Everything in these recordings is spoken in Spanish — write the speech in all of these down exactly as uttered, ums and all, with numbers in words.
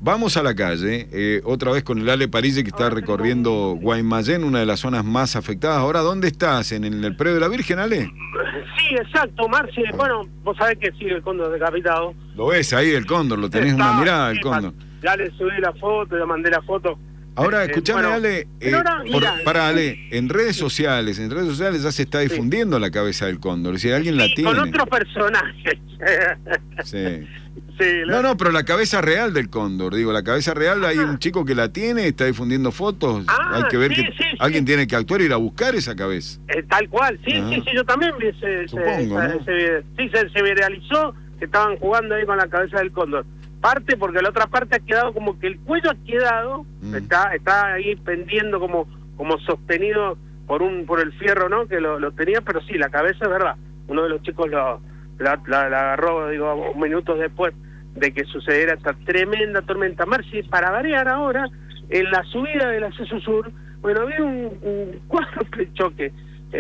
vamos a la calle, eh, otra vez con el Ale Parisi que está recorriendo Guaymallén, una de las zonas más afectadas. Ahora, ¿dónde estás? ¿En el, en el predio de la Virgen, Ale? Sí, exacto, Marci. Bueno, vos sabés que sigue el cóndor decapitado. Lo ves ahí, el cóndor, lo tenés en una mirada, el cóndor. Ya le subí la foto, ya mandé la foto. Ahora, eh, escuchame, bueno, Ale, eh, ahora, por, mira, para Ale, en redes sociales, en redes sociales ya se está difundiendo sí. la cabeza del cóndor, si alguien sí, la tiene. Con otros personajes. Sí. Sí, no, no, pero la cabeza real del cóndor, digo, la cabeza real, ah. hay un chico que la tiene, está difundiendo fotos, ah, hay que ver sí, que sí, alguien sí. tiene que actuar y ir a buscar esa cabeza. Eh, tal cual, sí, ah. sí, sí, yo también vi ese, Supongo, ese, ¿no? ese video. Sí, se, se viralizó que estaban jugando ahí con la cabeza del cóndor. Parte porque la otra parte ha quedado como que el cuello ha quedado, mm. está está ahí pendiendo como como sostenido por un por el fierro, ¿no? Que lo, lo tenía, pero sí, la cabeza es verdad. Uno de los chicos lo, la, la, la agarró, digo, minutos después de que sucediera esta tremenda tormenta. Marci, para variar ahora, en la subida del acceso sur, bueno, había un, un cuádruple choque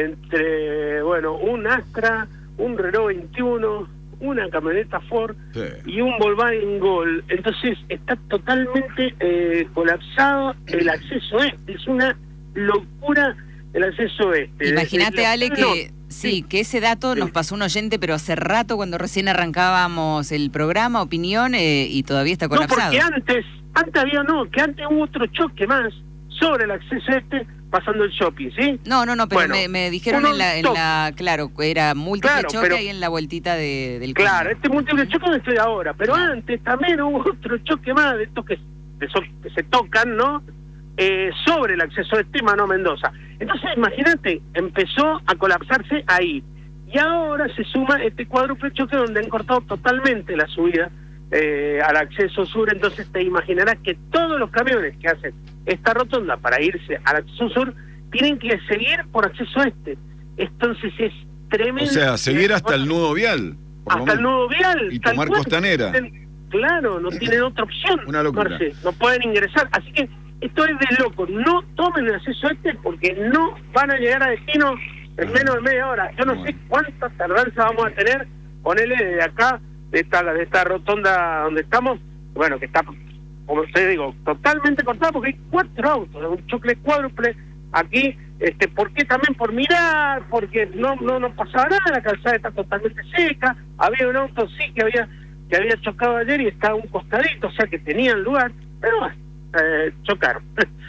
entre, bueno, un Astra, un Renault veintiuno, una camioneta Ford sí. y un Volkswagen Gol. Entonces está totalmente eh, colapsado el acceso este. Es una locura el acceso este. Imagínate, la... Ale, que no, sí, sí, que ese dato sí. nos pasó un oyente, pero hace rato, cuando recién arrancábamos el programa, Opinión, eh, y todavía está colapsado. No, porque antes, antes había no, que antes hubo otro choque más sobre el acceso este, pasando el shopping, ¿sí? No, no, no, pero bueno, me, me dijeron en la, en la, claro, era múltiple claro, choque ahí en la vueltita de, del Claro, cóndor. este múltiple choque donde estoy ahora, pero claro. antes también hubo otro choque más de estos que, que, son, que se tocan, ¿no? Eh, sobre el acceso este Mano Mendoza. Entonces, imagínate, empezó a colapsarse ahí. Y ahora se suma este cuádruple choque donde han cortado totalmente la subida eh, al acceso sur. Entonces te imaginarás que todos los camiones que hacen esta rotonda para irse al acceso sur tienen que seguir por acceso este. Entonces es tremendo. O sea, seguir hasta el nudo vial. Hasta el nudo vial. Y tomar Costanera. Claro, no tienen otra opción. Una locura. Marce, no pueden ingresar. Así que esto es de loco. No tomen el acceso este porque no van a llegar a destino en menos de media hora. Yo no bueno. sé cuánta tardanza vamos a tener con él de acá, de esta, de esta rotonda donde estamos. Bueno, que está, como te digo, totalmente cortada porque hay cuatro autos, un choque cuádruple aquí. Este, ¿por qué? También por mirar, porque no no no pasaba nada, la calzada está totalmente seca. Había un auto sí que había que había chocado ayer y estaba a un costadito, o sea que tenían lugar, pero bueno, eh, chocaron.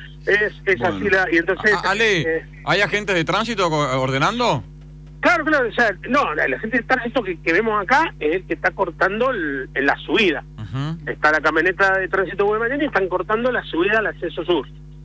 es es bueno. así la... Y entonces, a, Ale, eh, ¿hay agentes de tránsito ordenando? Claro, claro, o sea, no, la, la gente de tránsito que, que vemos acá es el que está cortando el, la subida. Uh-huh. Está la camioneta de tránsito Guaymallén y están cortando la subida al acceso sur.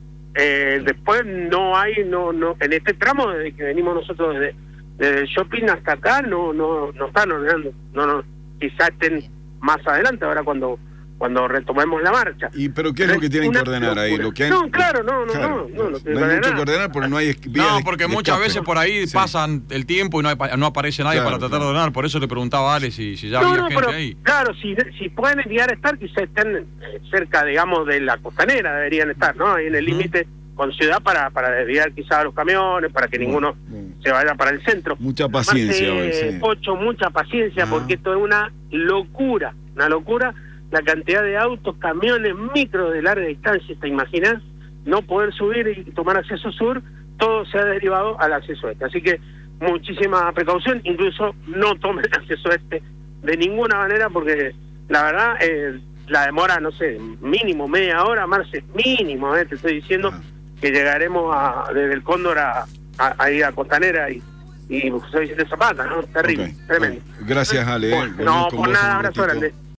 Eh, después no hay, no no en este tramo desde que venimos nosotros desde, desde el shopping hasta acá, no no no están ordenando. No, no, quizás estén más adelante, ahora cuando cuando retomemos la marcha. ¿Y pero qué es lo que tienen que ordenar ahí? ¿Lo que hay... No, claro, no, no, claro, no, no, no, no, no hay mucho que ordenar porque no hay vías No, porque de, de muchas escape. veces por ahí sí. pasan el tiempo y no, hay, no aparece nadie claro, para tratar claro. de ordenar, por eso le preguntaba a Ale si, si ya no, había no, gente pero, ahí. Claro, si, si pueden llegar a estar, quizás estén cerca, digamos, de la costanera, deberían estar, ¿no? Ahí en el límite uh-huh. con ciudad para para desviar quizás a los camiones, para que ninguno uh-huh. se vaya para el centro. Mucha paciencia Además, eh, hoy, sí. Pocho, mucha paciencia, uh-huh. porque esto es una locura, una locura. La cantidad de autos, camiones, micros de larga distancia, ¿te imaginas? No poder subir y tomar acceso sur, todo se ha derivado al acceso este. Así que muchísima precaución, incluso no tomen acceso este de ninguna manera, porque la verdad, eh, la demora, no sé, mínimo media hora, Marce, mínimo, eh, te estoy diciendo ah. que llegaremos a, desde el Cóndor a, a, a ir a Costanera y y José Vicente Zapata, ¿no? Terrible, okay. tremendo. Gracias, Ale. Bueno, no, por nada, abrazo grande.